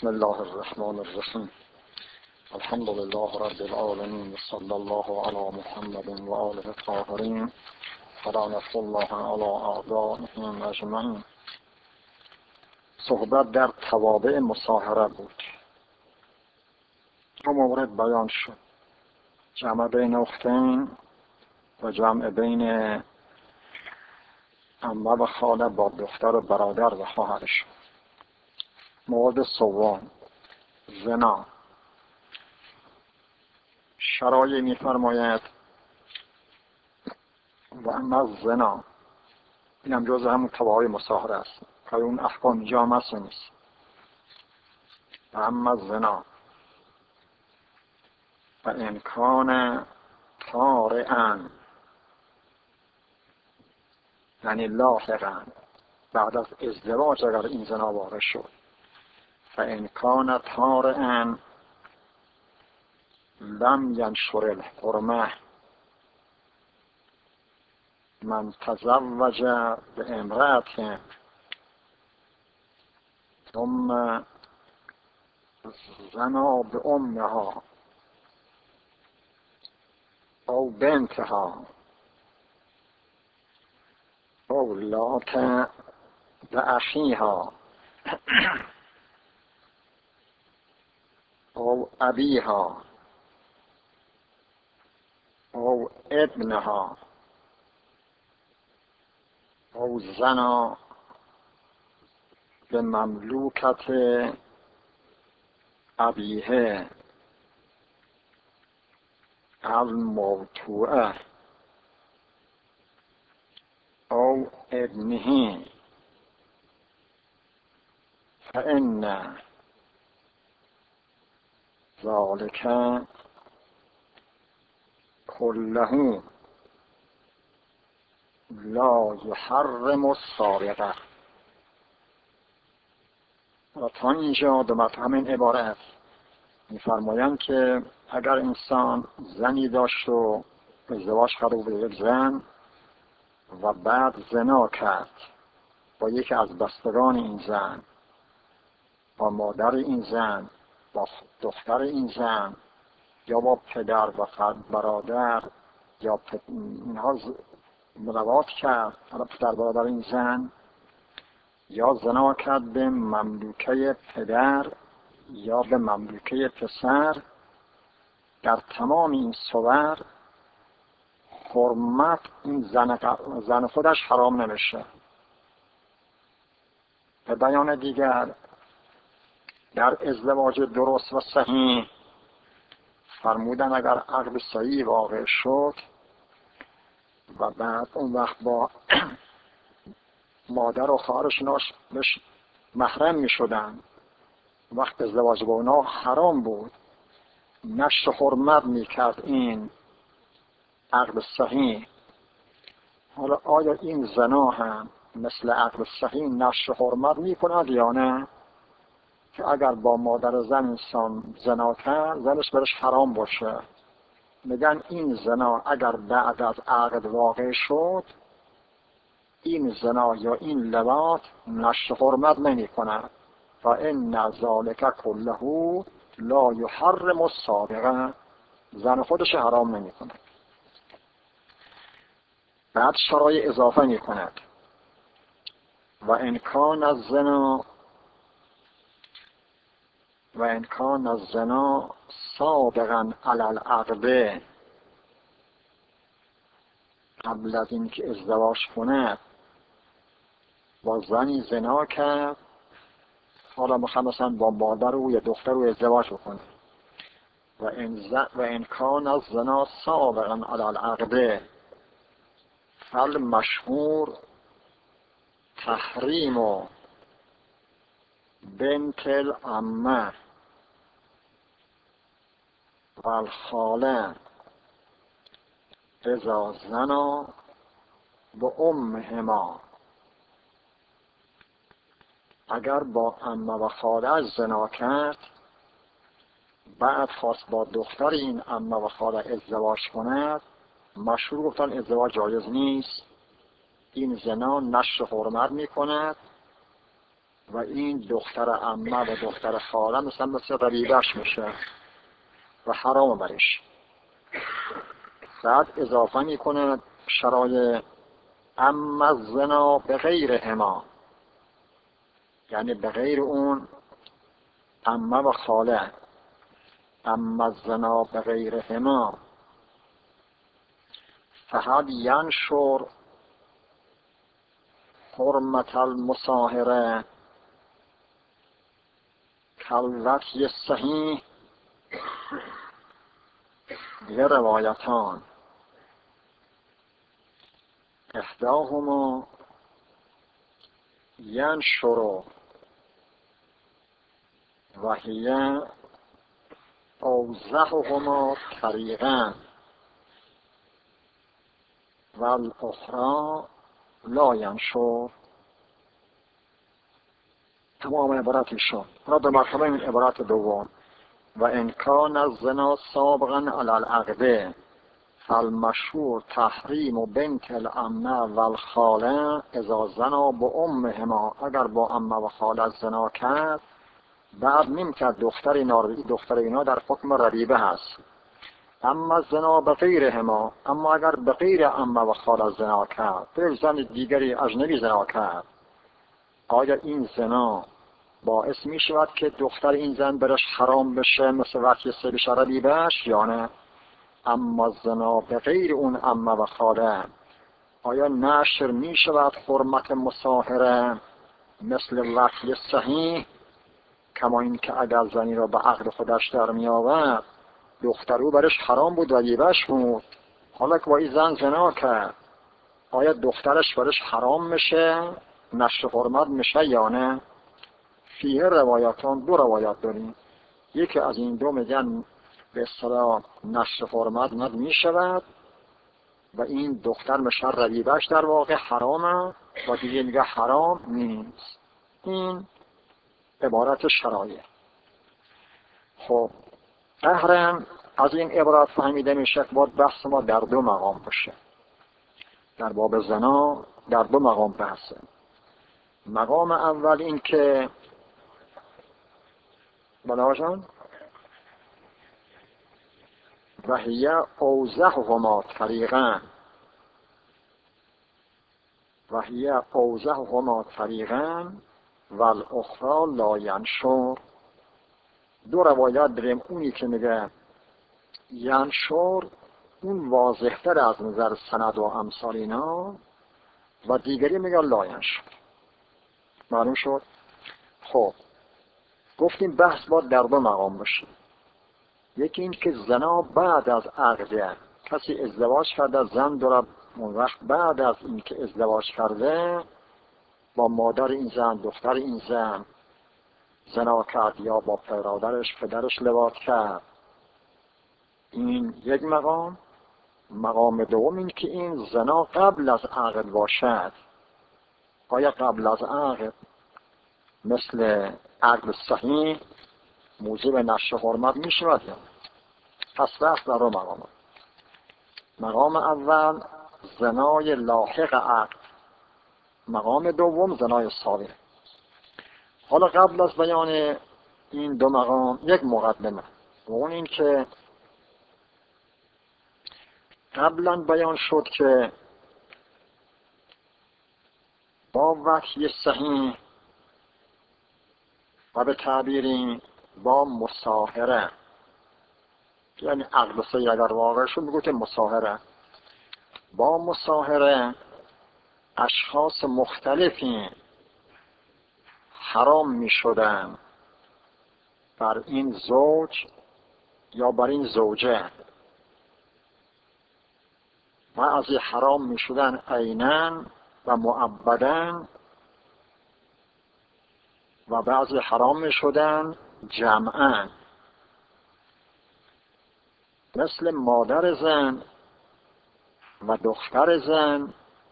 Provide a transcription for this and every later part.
بسم الله الرحمن الرحیم. الحمد لله رب العالمین، صلی الله علی محمد و آله الطاهرین، لعنة الله علی اعدائهم اجمعین. صحبت در توابع مصاهره بود. دو مورد بیان شد: جمع بین اختین و جمع بین عمه و خاله با دختر و برادر و خواهرش. مورد سوم، زنا. شرایع می‌فرماید و اما زنا، اینم جز همون توابع مصاهره است که اون احکام اینجا مصر نیست. و اما زنا و امکان طارئا، یعنی لاحقا بعد از ازدواج اگر این زنا واقع شد، و امکان طارئا لم ینشر الحرمه من تزوج بامرأة ثم زنا بأمها او بنتها او لات بأخیها او ابیها او ابنها او زنا به مملوکت ابیه الموتوعه او ابنه فإن ذلك كله لا يحرم السارقه. و تا اینجا دو مفهوم این عباره است. می‌فرمایند که اگر انسان زنی داشت و ازدواج کرده بود با یک زن و بعد زنا کرد با یکی از بستگان این زن، با مادر این زن، با دختر این زن، یا با پدر و برادر، یا اینها ملاقات کرد، حالا پدر برادر این زن، یا زنا کرد به مملوکه پدر یا به مملوکه پسر، در تمام این صور حرمت این زن خودش حرام نمیشه. به بیان دیگر، در ازدواج درست و صحیح فرمودن اگر عقد صحیح واقع شد و بعد اون وقت با مادر و خواهرش محرم می شدن، وقت ازدواج با اونا حرام بود، نشر حرمت می کرد این عقد صحیح. حالا آیا این زنا هم مثل عقد صحیح نشر حرمت می کند یا نه؟ که اگر با مادر زن انسان زنا کرد، زنش برش حرام باشه، میگن این زنا اگر بعد از عقد واقع شد، این زنا یا این لواط نشر حرمت نمی کند. و ان ذلک کله لا یحرم السارقه، زن خودش حرام نمی کند. بعد شرایع اضافه می کند: و امکان الزنا سابقا علی العقد، قبل از اینکه ازدواج کند با زنی زنا کرد، حالا مثلا با مادر او یا دختر او ازدواج بکنه. و امکان الزنا سابقا علی العقد فالمشهور تحریم بنت العمه و الخاله اذا زنا با امهما. اگر با عمه و خاله زنا کرد، بعد خواست با دختر این عمه و خاله ازدواج کند، مشهور گفتن ازدواج جایز نیست، این زنا نشر حرمت می کند و این دختر عمه و دختر خاله مثل ربیبش میشه و حرام برش. بعد اضافه میکنه شرایع اما الزنا به غیرهما، یعنی به غیر اون عمه و خاله. اما الزنا به غیرهما فهد ینشر حرمت المصاهره کالوطی صحیح. یه روایتان احداهما ینشر و هی اوضحهما طریقا و الاخری لا ینشر. تمام عبارتی شد. را به مرتبه این عبارت دوم و انکان الزنا سابقا علی العقد فالمشهور تحریم بنت العمه و الخاله اذا زنا با امهما. اگر با عمه و خاله زنا کرد بعد نمی‌کرد دختر اینا در حکم ربیبه هست. اما زنا به غیرهما، اما اگر به غیر عمه و خاله زنا کرد، به زن دیگری اجنبی زنا کرد، آیا این زنا باعث می شود که دختر این زن برش حرام بشه مثل وقتی بشه ربیبهش یا نه؟ اما زنا به غیر اون عمه و خاله آیا نشر می شود حرمت مصاهره مثل وقتی صحیح؟ کما این که اگر زنی را به عقد خودش در می آورد دختر او برش حرام بود ربیبهش بود، حالا که با این زن زنا کرد آیا دخترش برش حرام میشه نشر حرمت میشه یا نه؟ فیه روایاتان، دو روایات داریم. یکی از این دو میگن به اصطلاح نشر حرمت می شود و این دختر میشه ربیبهش در واقع حرامه و دیگه میگه حرام نیست. این عبارت شرایع. خب قهرن از این عبارت فهمیده میشه که باید بحث ما در دو مقام باشه. در باب زنا در دو مقام بحثه. مقام اول این که بلاجان و هی اوضحهما طریقا و هی اوضحهما طریقا و الاخری لا ینشر. دو روایت داریم، اونی که میگه ینشر اون واضح‌تر از نظر سند و امثال اینا و دیگری میگه لا ینشر. معلوم شد؟ خب گفتیم بحث باید در دو مقام باشه. یکی این که زنا بعد از عقد، کسی ازدواج کرده زن داره اون وقت بعد از این که ازدواج کرده با مادر این زن دختر این زن زنا کرد یا با پدرش لواط کرد، این یک مقام. مقام دوم این که این زنا قبل از عقد باشد. آیا قبل از عقد مثل عقد صحیح موجب نشر حرمت می شود یا؟ پس بحث در دو مقام. مقام اول زنای لاحق عقد، مقام دوم زنای سابق. حالا قبل از بیان این دو مقام یک مقدمه و اون این که قبلا بیان شد که با وحی صحیح و به تعبیری با مصاهره، یعنی عقد صحیح اگر واقع شد میگوید مصاهره، با مصاهره اشخاص مختلفی حرام می شدن بر این زوج یا بر این زوجه. بعضی حرام می شدن عیناً و مؤبداً و بعضی حرام می شدن جمعاً، مثل مادر زن و دختر زن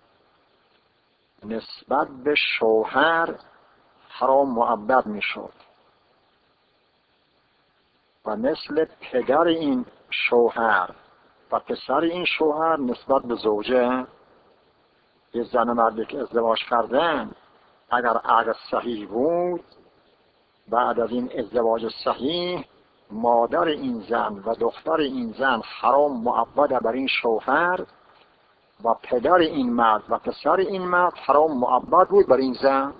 نسبت به شوهر حرام مؤبد می شد و مثل پدر این شوهر و پسر این شوهر نسبت به زوجه. یه زن و مردی که ازدواج کردن اگر عقد صحیح بود، بعد از این ازدواج صحیح مادر این زن و دختر این زن حرام مؤبد بر این شوهر و پدر این مرد و پسر این مرد حرام مؤبد بود بر این زن.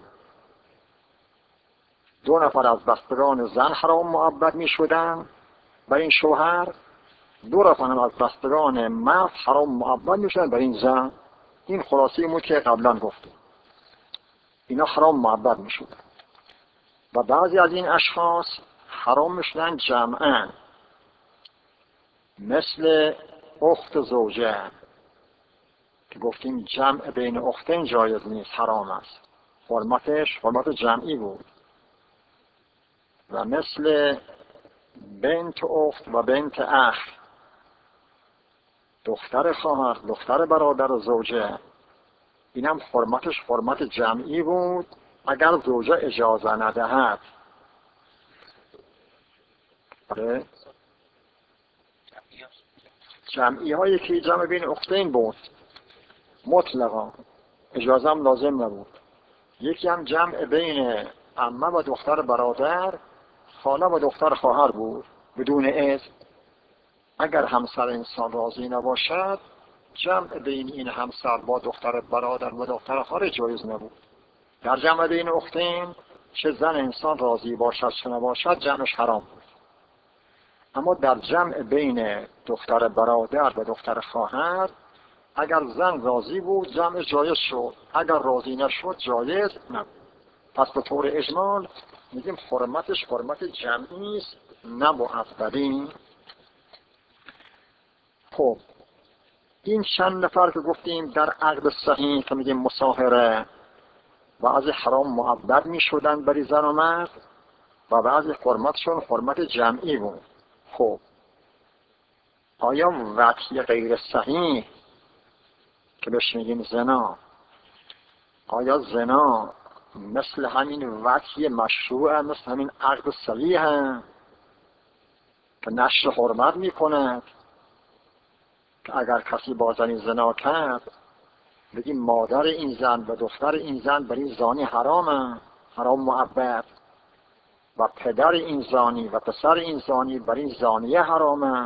2 نفر از بستگان زن حرام مؤبد می شدن بر این شوهر، 2 نفر از بستگان مرد حرام مؤبد می شدن بر این زن. این خلاصه بود که قبلا گفتیم، اینا حرام مؤبد می شدن. و بعضی از این اشخاص حرام می شدن جمعاً، مثل اخت زوجه که گفتیم جمع بین اختین جایز نیست، حرام است، حرمتش حرمت جمعی بود. و مثل بنت اخت و بنت اخ، دختر خواهر، دختر برادر زوجه، اینم حرمتش حرمت جمعی بود اگر زوجه اجازه ندهد. جمعی هایی که جمع بین اختین بود مطلقا اجازه هم لازم نبود. یکی هم جمع بین عمه و دختر برادر، خاله و دختر خواهر بود بدون اذن. اگر همسر انسان راضی نباشد، جمع بین این همسر با دختر برادر و دختر خواهر جایز نبود. در جمع بین اختین چه زن انسان راضی باشد چه نباشد جمعش حرام بود. اما در جمع بین دختر برادر و دختر خواهر اگر زن راضی بود جمع جایز شد، اگر راضی نشد جایز نبود. پس به طور اجمال میگیم حرمتش حرمت جمعی است، نه معبدی. خب این چند نفر که گفتیم در عقد صحیح که میگیم مصاهره، بعضی حرام معبد میشدن برای زن و مرد و بعضی حرمتشون حرمت جمعی بود. خب آیا وطی غیر صحیح که بهش میگیم زنا، آیا زنا مثل همین وطی مشروع، مثل همین عقد صحیح که نشر حرمت میکنه، که اگر کسی با زنی زنا کرد بگیم مادر این زن و دختر این زن برای زانی حرامه، حرام معبد، و پدر این زانی و پسر این زانی برای زانیه حرامه،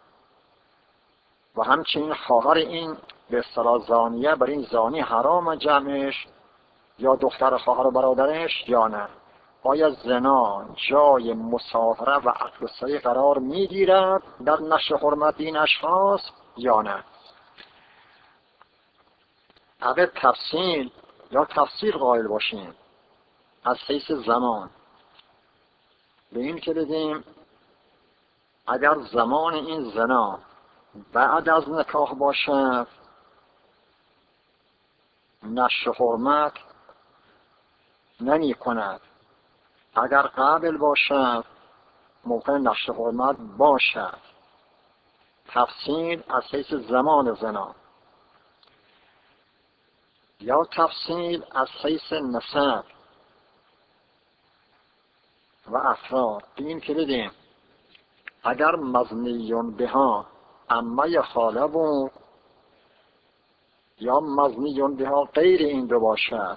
و همچنین خواهر این به اصطلاح زانیه برای زانی حرامه جمعش، یا دختر خواهر و برادرش یا نه. آیا زنا جای مصاهره و عقد صحیح قرار میگیرد در نشر حرمت این اشخاص یا نه؟ اگر تفصیل یا تفسیر قائل باشیم از حیث زمان به این که بگیم اگر زمان این زنا بعد از نکاح باشد نشر حرمت نمی کند، اگر قبل باشد ممکن نشر حرمت باشد. تفصیل از حیث زمان زنا یا تفصیل از حیث نسب و افراد به این که بدیم اگر مزنیون بها عمه خاله بود یا مزنیون بها غیر این دو باشد،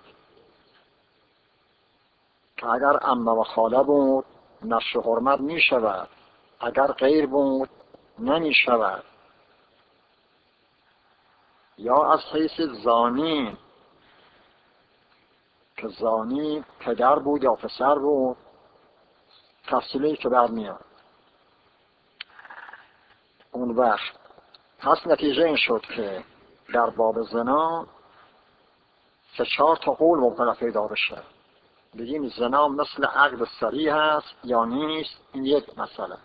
که اگر عمه و خاله بود نشر حرمت می شود، اگر غیر بود نمی شود. یا از حیث زانی که زانی پدر بود یا پسر بود، تفصیلی که بعد میاد. اون وقت پس نتیجه این شد که در باب زنا 3-4 تا قول ممکنه پیدا بشه. بگیم زنا مثل عقد صریح هست یا نیست، این یک مسئله.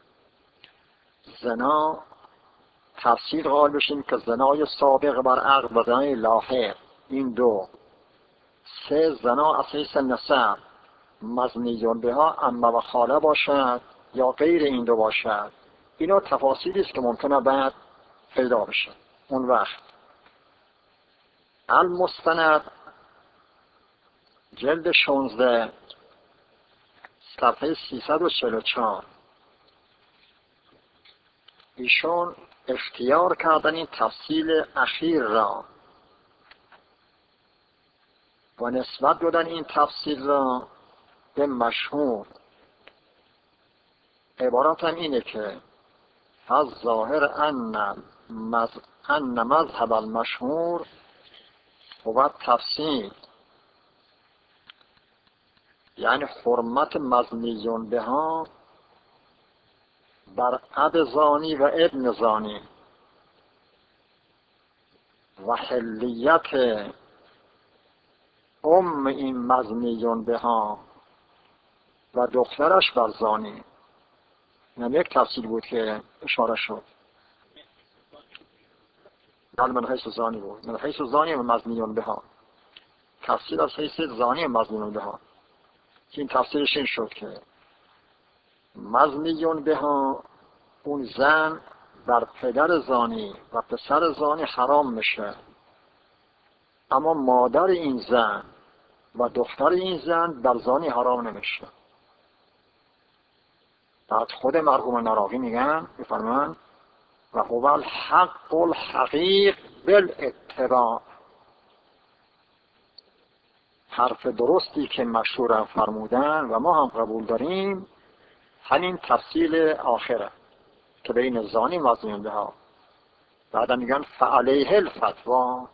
زنا تفسیر قائل بشیم که زنای سابق بر عقد و زنای لاحق، این 2. 3 زنا از حیث نسب مزنیون بها عمه و خاله باشد یا غیر این 2 باشد. اینا تفاصیلی است که ممکنه بعد پیدا بشه. اون وقت المستند جلد 16 صفحه 344 ایشون اختیار کردن این تفصیل اخیر را و نسبت دادن این تفسیر را به مشهور. عبارت هم اینه که فالظاهر ان مذهب المشهور هو تفسیر، یعنی حرمت مزنیون بها بر اب زانی و ابن زانی و حلیت این مزنیون بها و دخترش بر زانی. این یک تفصیل بود که اشاره شد. من حیث زانی بود، من حیث زانی و مزنیون بها، تفصیل از حیث زانی و مزنیون بها. این تفسیرش این شد که مزنیون بها اون زن بر پدر زانی و پسر زانی حرام میشه، اما مادر این زن و دختر این زن بر زانی حرام نمیشه. بعد خود مرحوم نراقی میفرمان و هو الحق الحقیق بالاتباع. حرف درستی که مشهورم فرمودن و ما هم قبول داریم همین تفصیل آخره که بین زانی و مزنیون بها. بعد میگن فعلیه الفتوا،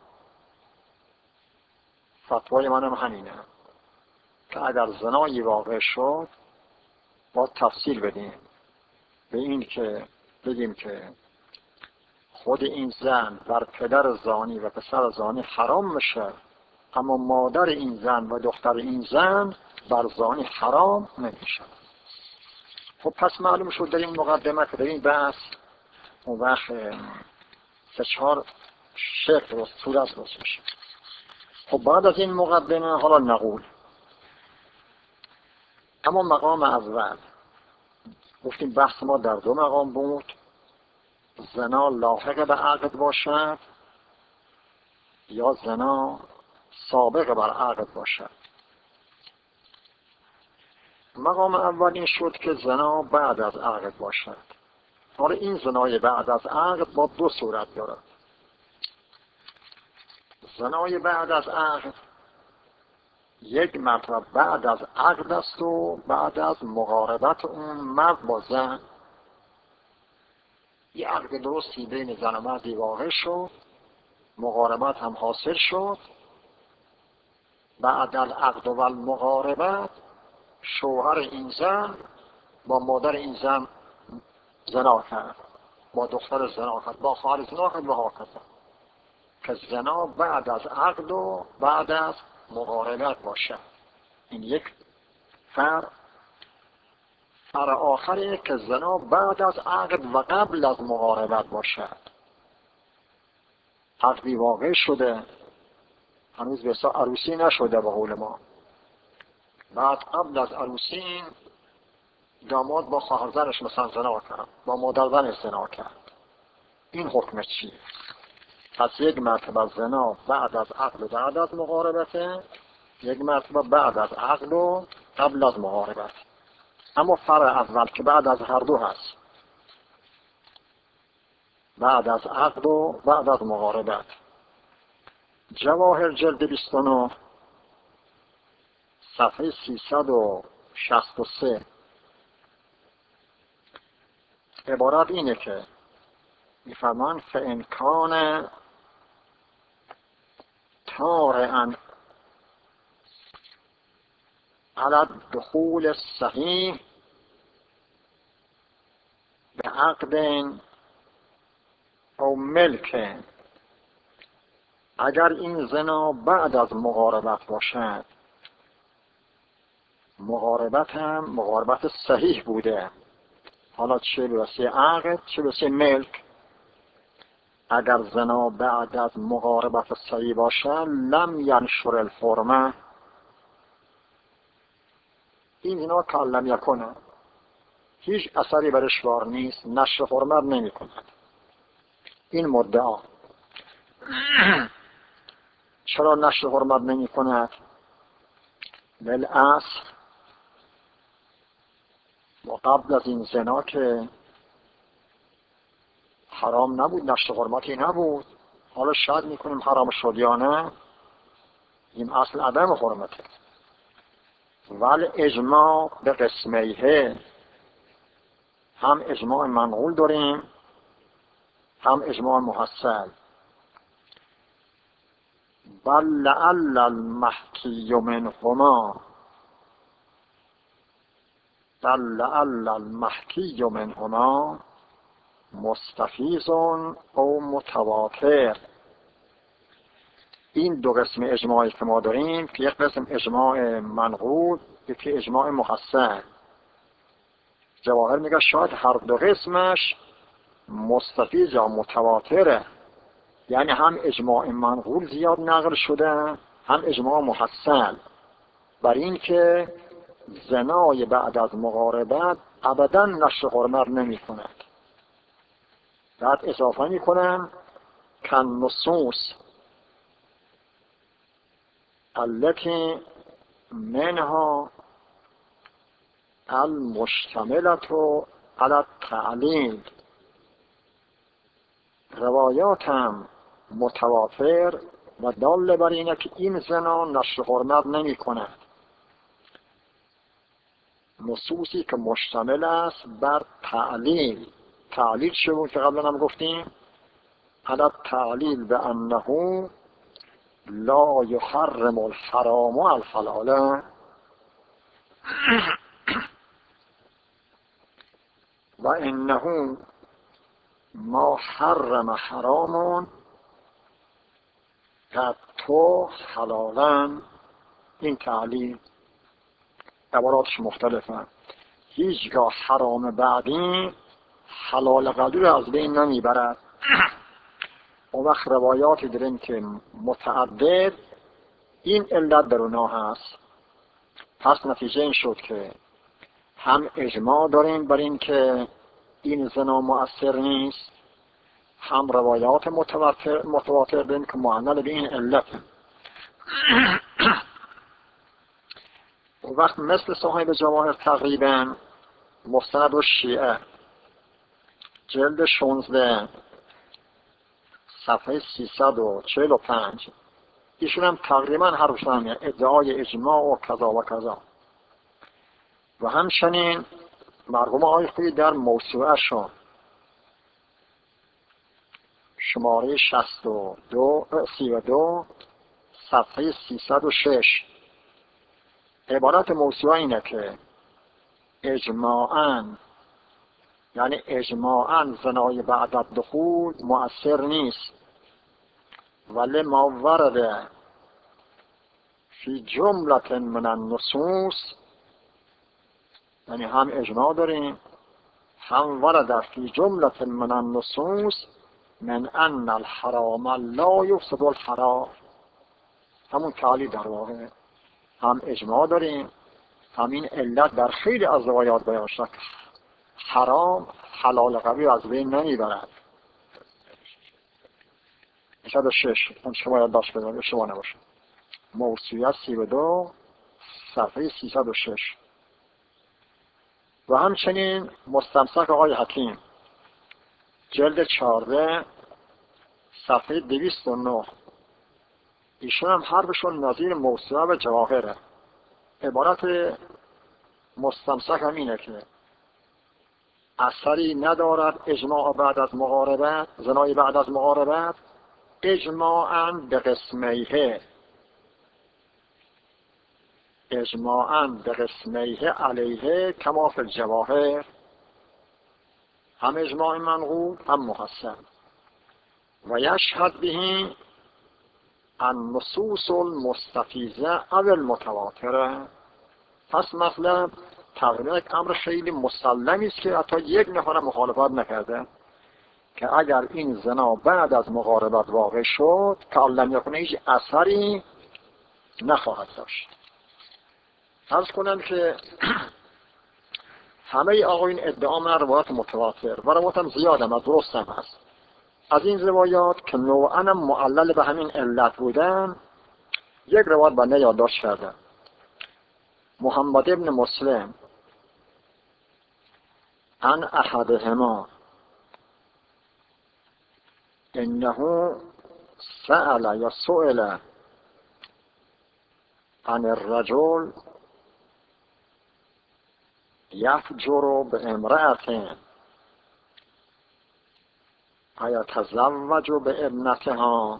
فتوای منم همینه که اگر زنایی واقع شد با تفصیل بدیم به این که بگیم که خود این زن بر پدر زانی و پسر زانی حرام میشه، اما مادر این زن و دختر این زن بر زانی حرام نمیشه. خب پس معلوم شد در این مقدمه که در این بحث اون وقت 3-4 شکل و صورت درست میشه. خب بعد از این مقدمه حالا نقول. اما مقام اول گفتیم بحث ما در 2 مقام بود. زنا لاحق به عقد باشد یا زنا سابق بر عقد باشد. مقام اول این شد که زنا بعد از عقد باشد. حالا این زنای بعد از عقد با 2 صورت دارد. زنای بعد از عقد یک مرتبه بعد از عقد است و بعد از مقاربت اون مرد با زن. یه عقد درستی بین زن و مردی واقع شد، مقاربت هم حاصل شد. بعد العقد و المقاربت شوهر این زن با مادر این زن زنا کرد، با دختر زنا کرد، با خواهر زنا کرد و هاکذا. که زنا بعد از عقد و بعد از مقاربت باشد. این یک فرق. فرق آخره که زنا بعد از عقد و قبل از مقاربت باشد. عقدی واقع شده، هنوز به حساب عروسی نشده به قول ما. بعد قبل از عروسی داماد با خواهر زنش مثلا زنا کرد، با مادر زنش زنا کرد. این حکمش چیه؟ پس یک مرتبه زنا بعد از عقد و بعد از مقاربته، یک مرتبه بعد از عقد و قبل از مقاربت. اما فرع اول که بعد از هر دو هست، بعد از عقد و بعد از مقاربت. جواهر جلد 29 صفحه 363 عبارت اینه که میفرمان فإن کان طارئا علی الدخول الصحیح به عقد او ملک. اگر این زنا بعد از مقاربت باشد، مقاربت هم مقاربت صحیح بوده، حالا چه به واسه عقد چه به واسه ملک، اگر زنا بعد از مقاربت صحیح باشد لم ینشر الحرمه، این زنا کلم یکنه، هیچ اثری برش وارد نیست، نشر حرمت نمی کند. این مدعا چرا نشر حرمت نمی کند؟ بالاصل و قبل از این زنا که حرام نبود، نشر حرمتی نبود. حالا شاید میکنیم حرام شد یا نه، این اصل عدم حرمته. ولی اجماع به قسمیه، هم اجماع منقول داریم هم اجماع محصل. بل لعل المحکی منهما، بل لعل المحکی منهما مستفیض او متواتر. این دو قسم اجماعی که ما داریم که یک قسم اجماع منقول، یکی اجماع محصل. جواهر میگه شاید هر دو قسمش مستفیض یا متواتره، یعنی هم اجماع منقول زیاد نقل شده هم اجماع محصل، بر این که زنای بعد از مقاربت ابدا نشر حرمت نمی کند. بعد اضافه می کنم کن نصوص التي منها المشتملة على التعلیل. روایات هم متواتر و دال بر اینه که این زنا نشر حرمت نمی کند. نصوصی که مشتمل است بر تعلیل. تعلیل چه بود که قبلا هم گفتیم؟ على التعلیل به انه لا يحرم الحرام الحلال و انه ما حرم حرام تو حلالا. این تعلیل عباراتش مختلفه. هیچگاه حرام بعدی حلال قبلی رو از بین نمیبرد. اون وقت روایاتی داریم که متعدد این علت در اونها هست. پس نتیجه این شد که هم اجماع داریم بر این که این زنا مؤثر نیست، هم روایات متواتر داریم که معلل به این علت. اون وقت مثل صاحب جواهر تقریبا مستند و شیعه جلد 16 صفحه 345 ایشون هم تقریبا حرفشون ادعای اجماع و کذا و کذا. و همچنین مرحوم آقای خویی در موسوعه شون شماره 32 صفحه 306 عبارت موسوعه اینه که اجماعاً، یعنی اجماعاً زنای بعد از دخول مؤثر نیست، ولی ما ورده فی جملت من النصوص، یعنی هم اجماع داریم هم ورده فی جملت من النصوص من ان الحرام لا یفسد الحرام. همون تعلیل در واقع، هم اجماع داریم همین علت در خیلی از روایات بیان شده که حرام حلال قبلی از بین نمیبرد. 6 اون شما یاد داشت بدونید شما نباشه. موسوعه 32 صفحه 306. و همچنین مستمسک آقای حکیم جلد 14 صفحه 209 ایشون هم حرفشون نظیر موسوعه و جواهره. عبارت مستمسک هم اینه که اثری ندارد اجماع بعد از مقاربت، زنای بعد از مقاربت اجماعاً به قسمیه، اجماعاً به قسمیه علیه کما فی الجواهر، هم اجماع منقول هم محسن. و یشهد به النصوص المستفیضه او المتواتره. پس مطلب تقریبا یک امر خیلی مسلمی است که حتی یک نفر مخالفت نکرده که اگر این زنا بعد از مقاربت واقع شد که علم یکنه هیچ اثری نخواهد داشت. عرض کنم که همه آقایون ادعا من روایات متواتر و روایات هم زیاد هم درست هم هست. از این روایات که نوعاً معلل به همین علت بودن یک روایت بنده یادداشت کردم. محمد ابن مسلم عن احدهما انه سأل یا سئل عن الرجل یفجر بامرأة ایتزوج بابنتها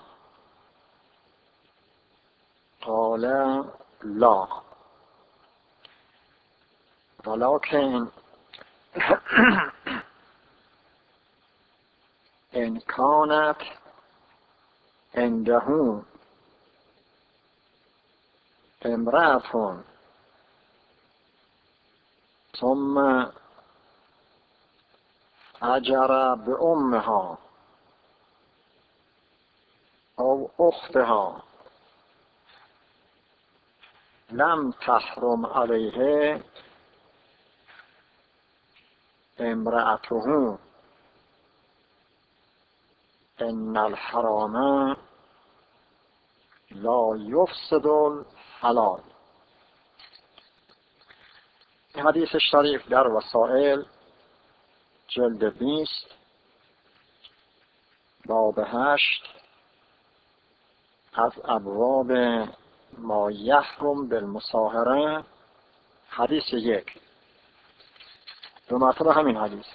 قال لا ولكن إن كانت عنده امرأة ثم أجر بأمها أو أختها لم تحرم عليه امرأته إن الحرام لا يفسد الحلال. این حدیث شریف در وسائل جلد 20 باب 8 از ابواب ما یحرم بالمصاهره حدیث 1 دو مرتبه همین حدیث.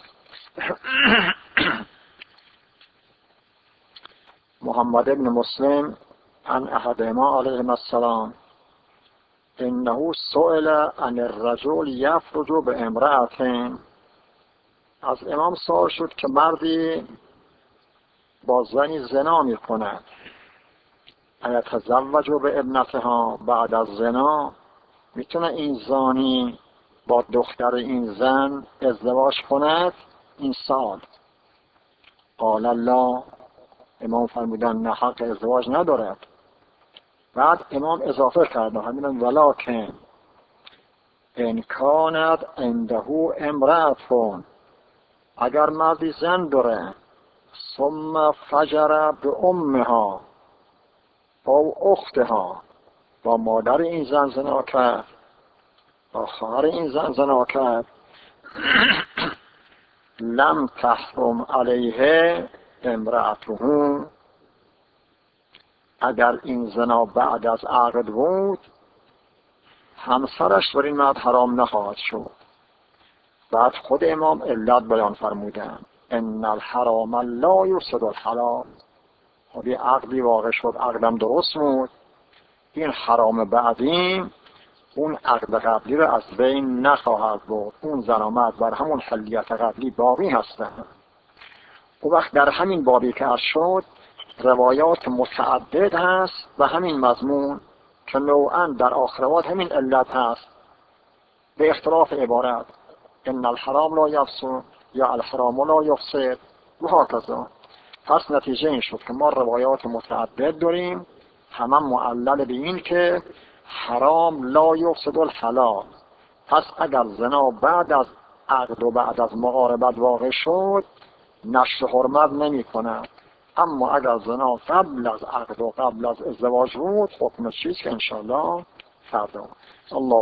محمد ابن مسلم عن احدهما علیه السلام انه سئل عن الرجل یفرج بامرأة، از امام سوال شد که مردی با زنی زنا می کند ایتزوج بابنتها، بعد از زنا میتونه این زانی با دختر این زن ازدواج کند؟ این سال قال الله، امام فرمودن نه، حق ازدواج ندارد. بعد امام اضافه کرد همین ولکن ان کانت عنده امرأة، اگر مردی زن داره ثم فجر بامها او اختها، با مادر این زن زنا کرد، با خواهر این زن زنا کرد، لم تحرم علیه امرأته، اگر این زنا بعد از عقد بود همسرش بر این مرد حرام نخواهد شد. بعد خود امام علت بیان فرمودن ان الحرام لا یفسد الحلال، خب یه عقدی واقع شد، عقدم درست بود، این حرام بعدی اون عقد قبلی رو از بین نخواهد برد، اون زن و مرد بر همون حلیت قبلی باقی هستند. او وقت در همین بابی که عرض شد روایات متعدد هست و همین مضمون که نوعاً در آخروات همین علت هست به اختلاف عبارت، ان الحرام لا یفسد یا الحرام لا یفسد و هکذا. پس نتیجه این شد که ما روایات متعدد داریم، همه معلل به این که حرام لا یفسد الحلال. پس اگر زنا بعد از عقد و بعد از مقاربت واقع شد نشر حرمت نمی کند، اما اگر زنا قبل از عقد و قبل از ازدواج بود حکم چیز که انشاءالله فردا. الله